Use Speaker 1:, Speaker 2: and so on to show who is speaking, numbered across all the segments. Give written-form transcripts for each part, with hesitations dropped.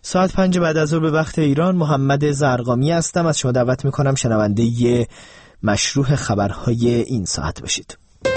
Speaker 1: ساعت 5 بعد از ظهر به وقت ایران. محمد زرقامی هستم. از شما دعوت میکنم شنونده ی مشروح خبرهای این ساعت باشید.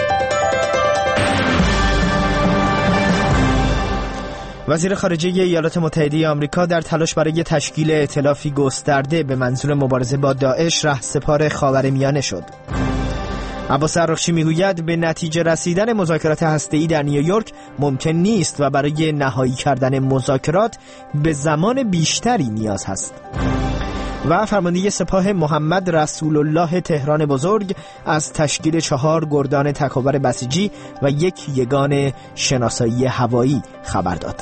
Speaker 1: وزیر خارجه ایالات متحده آمریکا در تلاش برای تشکیل ائتلافی گسترده به منظور مبارزه با داعش رهسپار خاورمیانه شد. عباس عراقچی میگوید به نتیجه رسیدن مذاکرات هسته‌ای در نیویورک ممکن نیست و برای نهایی کردن مذاکرات به زمان بیشتری نیاز هست. و فرمانده سپاه محمد رسول الله تهران بزرگ از تشکیل 4 گردان تکاور بسیجی و 1 یگان شناسایی هوایی خبر داد.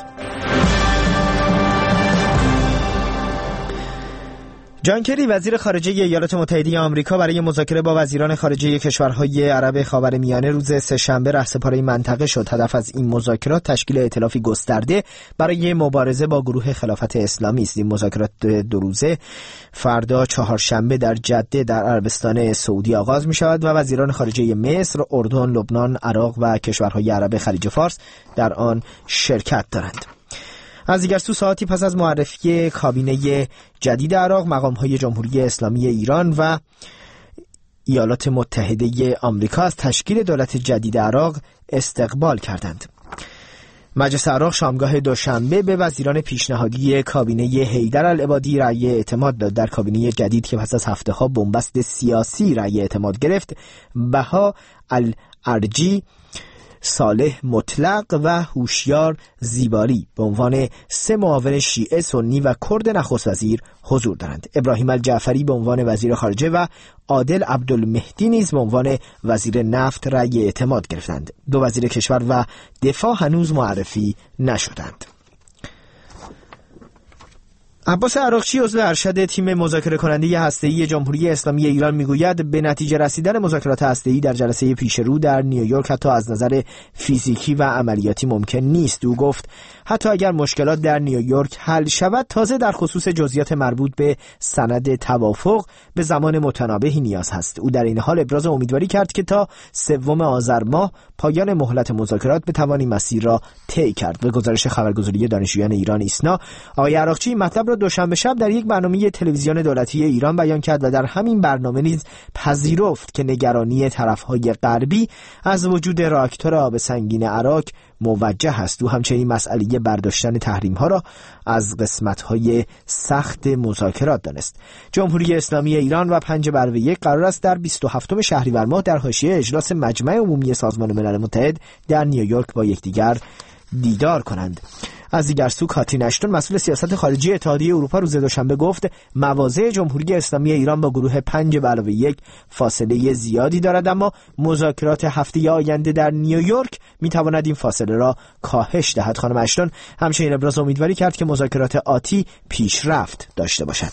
Speaker 1: جان کری وزیر خارجه ایالات متحده آمریکا برای مذاکره با وزیران خارجه کشورهای عرب خاورمیانه روز سه‌شنبه رهسپار این منطقه شد. هدف از این مذاکرات تشکیل ائتلافی گسترده برای مبارزه با گروه خلافت اسلامی است. این مذاکرات 2 روزه فردا چهارشنبه در جده در عربستان سعودی آغاز می شود و وزیران خارجه مصر، اردن، لبنان، عراق و کشورهای عرب خلیج فارس در آن شرکت دارند. از دیگر سو ساعتی پس از معرفی کابینه جدید عراق، مقام‌های جمهوری اسلامی ایران و ایالات متحده آمریکا از تشکیل دولت جدید عراق استقبال کردند. مجلس عراق شامگاه دوشنبه به وزیران پیشنهادی کابینه حیدرالعبادی رأی اعتماد داد. در کابینه جدید که پس از هفته‌ها بنبست سیاسی رأی اعتماد گرفت، بها الارجی، صالح مطلق و هوشیار زیباری به عنوان 3 معاون شیعه سنی و کرد نخست وزیر حضور دارند. ابراهیم الجعفری به عنوان وزیر خارجه و عادل عبدالمهدی نیز به عنوان وزیر نفت رأی اعتماد گرفتند. 2 وزیر کشور و دفاع هنوز معرفی نشدند. عباس عراقچی عضو ارشد تیم مذاکره کننده هسته‌ای جمهوری اسلامی ایران میگوید به نتیجه رسیدن مذاکرات هسته‌ای در جلسه پیشرو در نیویورک حتی از نظر فیزیکی و عملیاتی ممکن نیست. او گفت حتی اگر مشکلات در نیویورک حل شود، تازه در خصوص جزئیات مربوط به سند توافق به زمان متنابهی نیاز هست. او در این حال ابراز امیدواری کرد که تا 3 آذر ماه پایان مهلت مذاکرات بتوانی مسیر را طی کرد. به گزارش خبرگزاری دانشجویان ایران ایسنا، آقای عراقچی مطلب را دوشنبه شب در یک برنامه تلویزیون دولتی ایران بیان کرد و در همین برنامه نیز پذیرفت که نگرانی طرف‌های غربی از وجود راکتور آب سنگین عراق موجه است. و همچنین مسئله برداشتن تحریم‌ها را از قسمت‌های سخت مذاکرات دانست. جمهوری اسلامی ایران و 5/1 قرار است در 27 شهریور ماه در حاشیه اجلاس مجمع عمومی سازمان ملل متحد در نیویورک با یکدیگر دیدار کنند. از دیگر سو کاترین اشتون مسئول سیاست خارجی اتحادیه اروپا روز دوشنبه گفت مواضع جمهوری اسلامی ایران با گروه 5/1 فاصله زیادی دارد، اما مذاکرات هفته آینده در نیویورک میتواند این فاصله را کاهش دهد. خانم اشتون همچنین ابراز امیدواری کرد که مذاکرات آتی پیشرفت داشته باشد.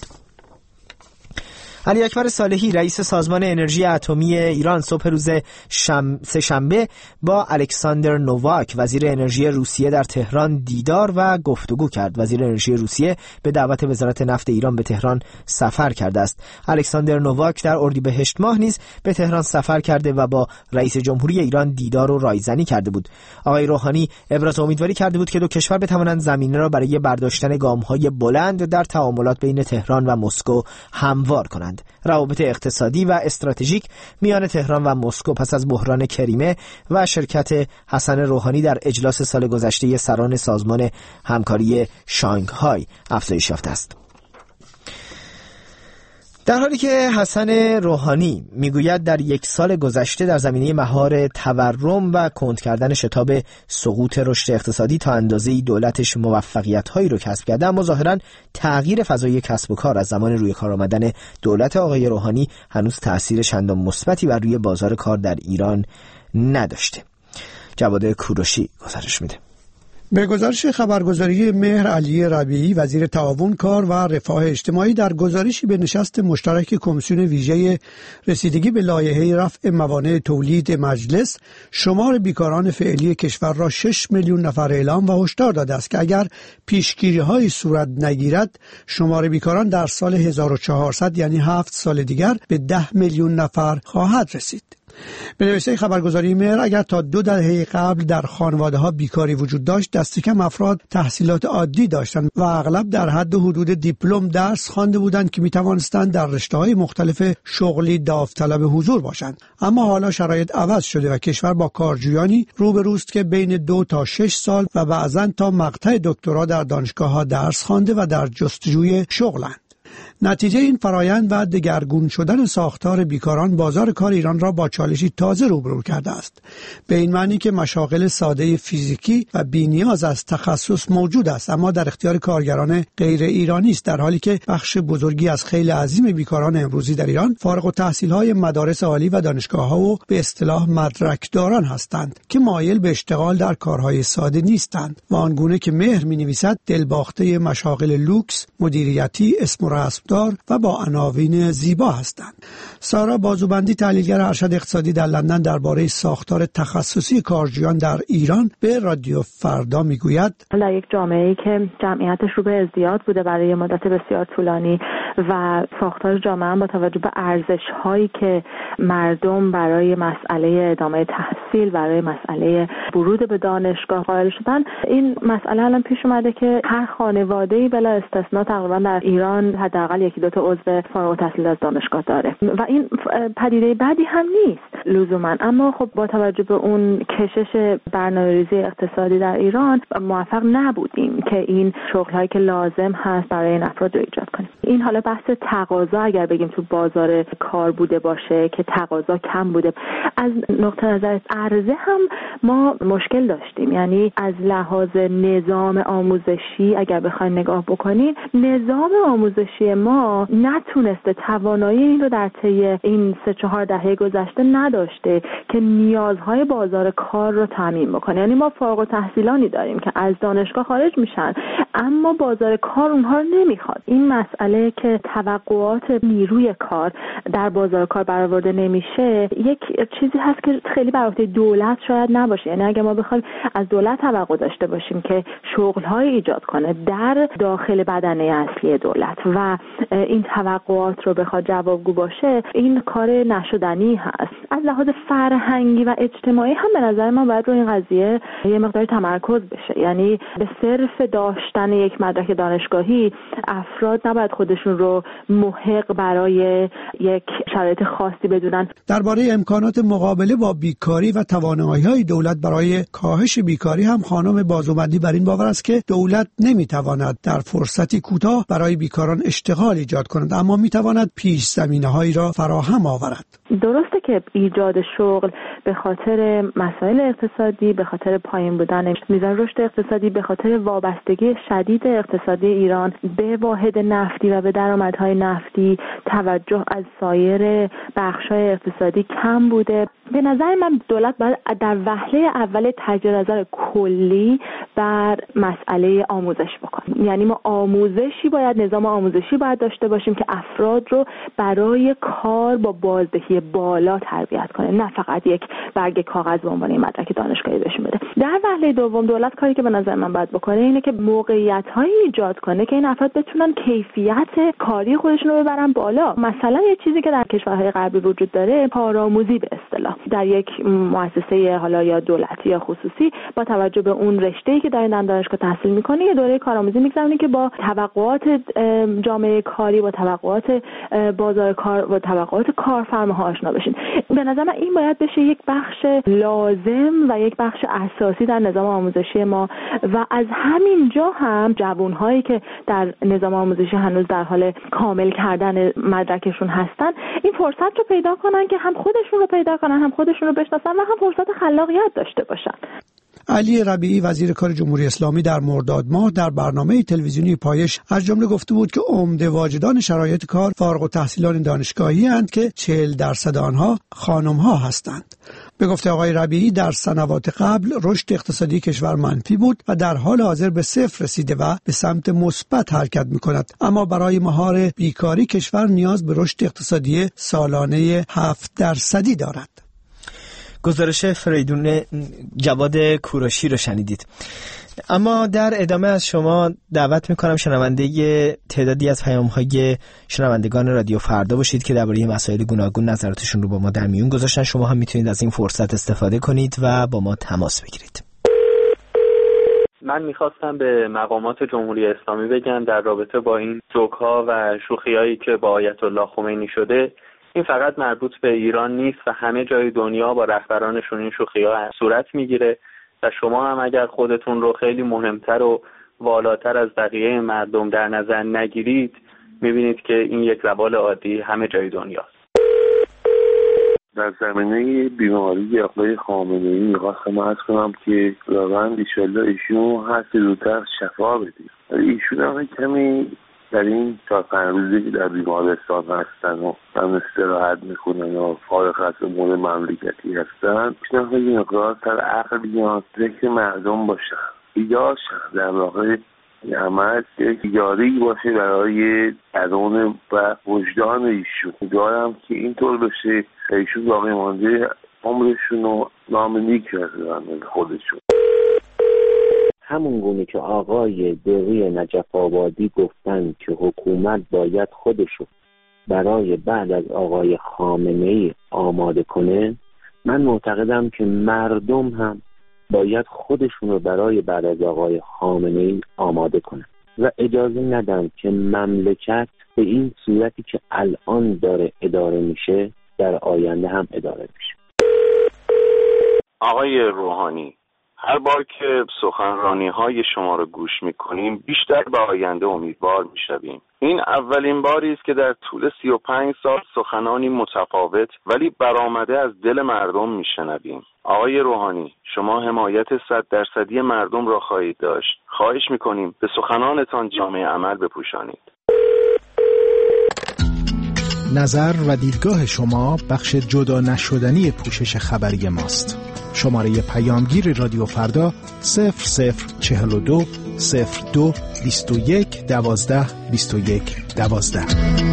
Speaker 1: علی اکبر صالحی رئیس سازمان انرژی اتمی ایران صبح روز سه‌شنبه با الکساندر نوواک وزیر انرژی روسیه در تهران دیدار و گفتگو کرد. وزیر انرژی روسیه به دعوت وزارت نفت ایران به تهران سفر کرده است. الکساندر نوواک در اردیبهشت ماه نیز به تهران سفر کرده و با رئیس جمهوری ایران دیدار و رایزنی کرده بود. آقای روحانی ابراز امیدواری کرده بود که 2 کشور بتوانند زمینه را برای برداشتن گام‌های بلند در تعاملات بین تهران و مسکو هموار کنند. روابط اقتصادی و استراتژیک میان تهران و مسکو پس از بحران کریمه و شرکت حسن روحانی در اجلاس سال گذشته سران سازمان همکاری شانگهای افزایش یافته است. در حالی که حسن روحانی میگوید در 1 سال گذشته در زمینه مهار تورم و کند کردن شتاب سقوط رشد اقتصادی تا اندازه‌ای دولتش موفقیت‌هایی رو کسب کرده، اما ظاهراً تغییر فضای کسب و کار از زمان روی کار آمدن دولت آقای روحانی هنوز تأثیر چندان مثبتی بر روی بازار کار در ایران نداشته. جواد کوروشی گزارش میده.
Speaker 2: به گزارش خبرگزاری مهر علی ربیعی وزیر تعاون کار و رفاه اجتماعی در گزارشی به نشست مشترک کمیسیون ویژه رسیدگی به لایحه رفع موانع تولید مجلس شمار بیکاران فعلی کشور را 6 میلیون نفر اعلام و هشدار داده است که اگر پیشگیری‌های صورت نگیرد شمار بیکاران در سال 1400 یعنی 7 سال دیگر به 10 میلیون نفر خواهد رسید. به نوشته خبرگزاری مهر، اگر تا 2 دهه قبل در خانواده‌ها بیکاری وجود داشت، دست کم افراد تحصیلات عادی داشتند و اغلب در حد و حدود دیپلم درس خوانده بودند که می‌توانستند در رشته‌های مختلف شغلی داوطلب حضور باشند. اما حالا شرایط عوض شده و کشور با کارجویانی روبروست که بین 2 تا 6 سال و بعضاً تا مقطع دکترا در دانشگاه‌ها درس خوانده و در جستجوی شغلند. نتیجه این فرایند و دگرگون شدن ساختار بیکاران بازار کار ایران را با چالشی تازه روبرو کرده است. به این معنی که مشاغل ساده فیزیکی و بی‌نیاز از تخصص موجود است، اما در اختیار کارگران غیر ایرانی است، در حالی که بخش بزرگی از خیلی عظیم بیکاران امروزی در ایران فارغ التحصیل‌های مدارس عالی و دانشگاه‌ها و به اصطلاح مدرکداران هستند که مایل به اشتغال در کارهای ساده نیستند و آنگونه که مهر می‌نویسد دلباخته مشاغل لوکس، مدیریتی، اسم و رسمدار و با عناوین زیبا هستند. سارا بازوبندی، تحلیلگر ارشد اقتصادی در لندن، درباره ساختار تخصصی کارجویان در ایران به رادیو فردا میگوید:
Speaker 3: در یک جامعه‌ای که جمعیتش رو به ازدیاد بوده برای مدت بسیار طولانی و ساختار جامعه هم با توجه به ارزش‌هایی که مردم برای مسئله ادامه تحصیل، برای مسئله ورود به دانشگاه قائل شدن، این مسئله الان پیش اومده که هر خانواده‌ای بلا استثنا تقریبا در ایران حداقل 1-2 تا عضو فارغ التحصیل از دانشگاه داره و این پدیده بدی هم نیست لزوما، اما خب با توجه به اون کشش برنامه‌ریزی اقتصادی در ایران موفق نبودیم که این شغل‌هایی که لازم هست برای این افراد رو ایجاد کنیم. این حالا بحث تقاضا اگر بگیم تو بازار کار بوده باشه که تقاضا کم بوده، از نقطه نظر عرضه هم ما مشکل داشتیم. یعنی از لحاظ نظام آموزشی اگر بخواید نگاه بکنید، نظام آموزشی ما نتونسته توانایی این رو در طی این 3-4 دهه گذشته نداشته که نیازهای بازار کار رو تامین بکنه. یعنی ما فارغ التحصیلانی داریم که از دانشگاه خارج میشن اما بازار کار اونها رو نمیخواد. این مسئله که توقعات نیروی کار در بازار کار برآورده نمیشه یک چیزی هست که خیلی بر عهده دولت شاید نباشه. یعنی اگه ما بخوایم از دولت توقع داشته باشیم که شغل‌های ایجاد کنه در داخل بدنه اصلی دولت و این توقعات رو بخواد جوابگو باشه، این کار نشدنی هست. از لحاظ فرهنگی و اجتماعی هم به نظر من باید روی این قضیه یه مقدار تمرکز بشه. یعنی به صرف داشتن یک مدرک دانشگاهی افراد نباید خودشون رو محق برای یک شرایط خاصی بدونن.
Speaker 2: درباره امکانات مقابله با بیکاری و توانایی‌های دولت برای کاهش بیکاری هم خانم بازوبندی بر این باور است که دولت نمیتواند در فرصتی کوتاه برای بیکاران اشتغال ایجاد کند، اما میتواند پیش زمینه‌هایی را فراهم آورد.
Speaker 3: درسته که ایجاد شغل به خاطر مسائل اقتصادی، به خاطر پایین بودن میزان رشد اقتصادی، به خاطر وابستگی شدید اقتصادی ایران به واحد نفتی و به درآمدهای نفتی، توجه از سایر بخش‌های اقتصادی کم بوده. به نظر من دولت باید در وهله اول تجدید نظر کلی بر مسئله آموزش بکنه. یعنی ما نظام آموزشی باید داشته باشیم که افراد رو برای کار با بازدهی بالا تربیت کنه، نه فقط یک برگ کاغذ به عنوان مدرک دانشگاهی بهشون بده. در وهله دوم دولت کاری که به نظر من باید بکنه اینه که موقعیت‌هایی ایجاد کنه که این افراد بتونن کیفیت کاری خودشون رو ببرن بالا. مثلا یه چیزی که در کشورهای غربی وجود داره، کارآموزی به اصطلاح. در یک مؤسسه حالا یا دولتی یا خصوصی با توجه به اون رشته‌ای که دارین دانشگاه تحصیل می‌کنی یه دوره کارآموزی می‌گذرونی که با توقعات جامعه کاری، با توقعات بازار کار و توقعات کارفرماها آشنا بشین. به نظر من این باید بشه یک بخش لازم و یک بخش اساسی در نظام آموزشی ما و از همین جا هم جوان‌هایی که در نظام آموزشی هنوز در حال کامل کردن مدرکشون هستن این فرصت رو پیدا کنن که هم خودشون رو پیدا کنن، هم خودشون رو بشناسن و هم فرصت خلاقیت داشته باشن.
Speaker 2: علی ربیعی وزیر کار جمهوری اسلامی در مرداد ماه در برنامه تلویزیونی پایش از جمله گفته بود که عمده واجدان شرایط کار فارغ التحصیلان دانشگاهی اند که 40% آنها خانم‌ها هستند. به گفته آقای ربیعی در سنوات قبل رشد اقتصادی کشور منفی بود و در حال حاضر به 0 رسیده و به سمت مثبت حرکت می‌کند، اما برای مهار بیکاری کشور نیاز به رشد اقتصادی سالانه 7% دارد.
Speaker 1: گزارش فریدون جواد کوروشی رو شنیدید. اما در ادامه از شما دعوت میکنم شنونده تعدادی از پیام‌های شنوندگان رادیو فردا باشید که درباره مسائل گوناگون نظراتشون رو با ما در میون گذاشتن. شما هم میتونید از این فرصت استفاده کنید و با ما تماس بگیرید.
Speaker 4: من میخواستم به مقامات جمهوری اسلامی بگم در رابطه با این جوک‌ها و شوخی‌هایی که با آیت الله خمینی شده، این فقط مربوط به ایران نیست و همه جای دنیا با رهبرانشون این شوخی‌ها صورت میگیره و شما هم اگر خودتون رو خیلی مهمتر و والاتر از بقیه مردم در نظر نگیرید، میبینید که این یک روال عادی همه جای دنیاست.
Speaker 5: در زمینه بیماری آقای خامنه‌ای میخواستم عرض کنم که واقعا ایشالله ایشون هر چه زودتر شفا بدید. ایشون هم کمی در این 4-5 روزی که در بیمارستان هستن و هم استراحت میکنن و فارغ از امور مملکتی هستن، ایشون خیلی مقدار تر عقل بیان ذکر مردم باشن، ایدار شن، در واقع عمل یک یاری باشه برای درون و وجدان ایشون. امیدوارم که اینطور بشه ایشون باقی مانده عمرشون و نام نیک رسیدن خودشون.
Speaker 6: همون گونه که آقای دقی نجف آبادی گفتن که حکومت باید خودشو برای بعد از آقای خامنه‌ای آماده کنه، من معتقدم که مردم هم باید خودشونو برای بعد از آقای خامنه‌ای آماده کنن و اجازه ندن که مملکت به این صورتی که الان داره اداره میشه در آینده هم اداره میشه.
Speaker 5: آقای روحانی، هر بار که سخنرانی‌های شما رو گوش می‌کنیم بیشتر به آینده امیدوار می‌شویم. این اولین باری است که در طول 35 سال سخنانی متفاوت ولی برآمده از دل مردم می‌شنویم. آقای روحانی، شما حمایت 100% مردم را خواهید داشت. خواهش می‌کنیم به سخنانتان جامه عمل بپوشانید.
Speaker 7: نظر و دیدگاه شما بخش جدا نشدنی پوشش خبری ماست. شماره پیامگیر رادیو فردا 0042 02 21 12 21 12.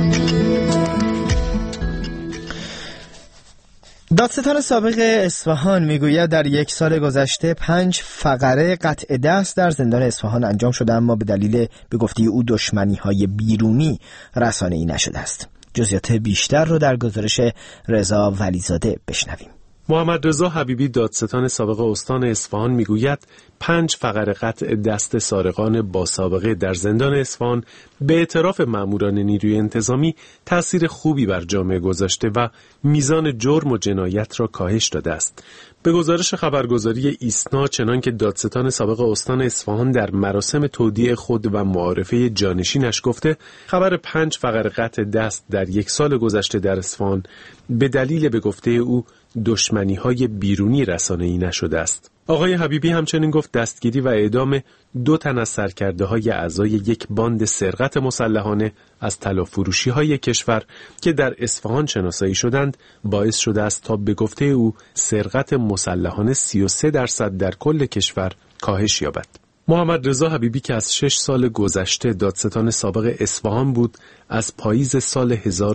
Speaker 1: دادستان سابق اصفهان میگوید در 1 سال گذشته 5 فقره قطع دست در زندان اصفهان انجام شده، اما به دلیل به گفته او دشمنی‌های بیرونی رسانه‌ای نشده است. جزئیات بیشتر رو در گزارش رضا ولیزاده بشنویم.
Speaker 8: محمد رضا حبیبی دادستان سابق استان اصفهان میگوید 5 فقره قطع دست سارقان با سابقه در زندان اصفهان به اعتراف ماموران نیروی انتظامی تأثیر خوبی بر جامعه گذاشته و میزان جرم و جنایت را کاهش داده است. به گزارش خبرگزاری ایسنا، چنان که دادستان سابق استان اصفهان در مراسم تودیع خود و معارفه جانشینش گفته، خبر 5 فقره قطع دست در 1 سال گذشته در اصفهان به دلیل به گفته او دشمنی‌های بیرونی رسانه‌ای نشده است. آقای حبیبی همچنین گفت دستگیری و اعدام 2 تن از سرکرده‌های اعضای یک باند سرقت مسلحانه از طلافروشی‌های کشور که در اصفهان شناسایی شدند باعث شده است تا به گفته او سرقت مسلحانه 33% در کل کشور کاهش یابد. محمد رضا حبیبی که از 6 سال گذشته دادستان سابق اصفهان بود، از پاییز سال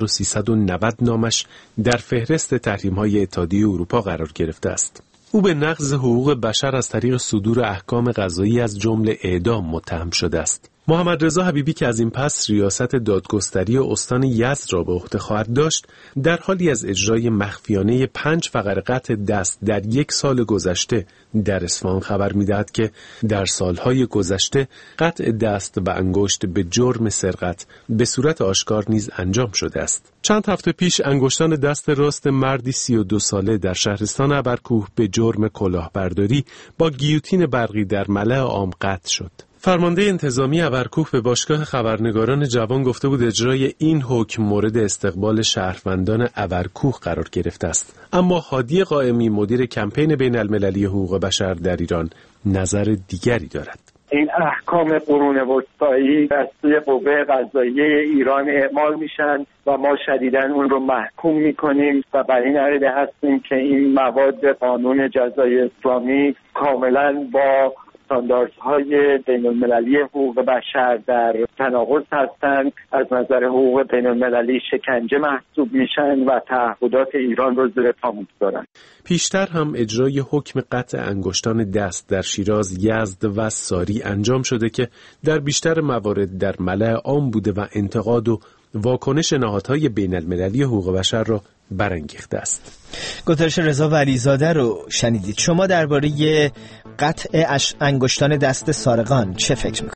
Speaker 8: 1390 نامش در فهرست تحریم‌های اتحادیه اروپا قرار گرفته است. او به نقض حقوق بشر از طریق صدور احکام قضایی از جمله اعدام متهم شده است. محمد رضا حبیبی که از این پس ریاست دادگستری استان یزد را به عهده خواهد داشت، در حالی از اجرای مخفیانه 5 فقره قطع دست در 1 سال گذشته در اصفهان خبر می‌دهد که در سالهای گذشته قطع دست و انگشت به جرم سرقت به صورت آشکار نیز انجام شده است. چند هفته پیش انگشتان دست راست مردی 32 ساله در شهرستان ابرکوه به جرم کلاهبرداری با گیوتین برقی در ملأ عام قطع شد. فرمانده انتظامی ابرکوه به باشگاه خبرنگاران جوان گفته بود اجرای این حکم مورد استقبال شهروندان ابرکوه قرار گرفته است. اما هادی قائمی مدیر کمپین بین المللی حقوق بشر در ایران نظر دیگری دارد.
Speaker 9: این احکام قرون وسطایی از سوی قوه قضاییه ایران اعمال میشن و ما شدیداً اون رو محکوم میکنیم و بر این عقیده هستیم که این مواد قانون جزای اسلامی کاملاً با استانداردهای بین‌المللی حقوق بشر در تناقض هستند، از نظر حقوق بین‌المللی شکنجه محسوب میشن و تعهدات ایران رو زیر پا میگذارن.
Speaker 8: پیشتر هم اجرای حکم قطع انگشتان دست در شیراز، یزد و ساری انجام شده که در بیشتر موارد در ملأ عام بوده و انتقاد و واکنش نهادهای بین‌المللی حقوق بشر را برانگیخته است.
Speaker 1: گزارش رضا ولیزاده رو شنیدید. شما درباره قطع انگشتان دست سارقان چه فکر می‌کنید؟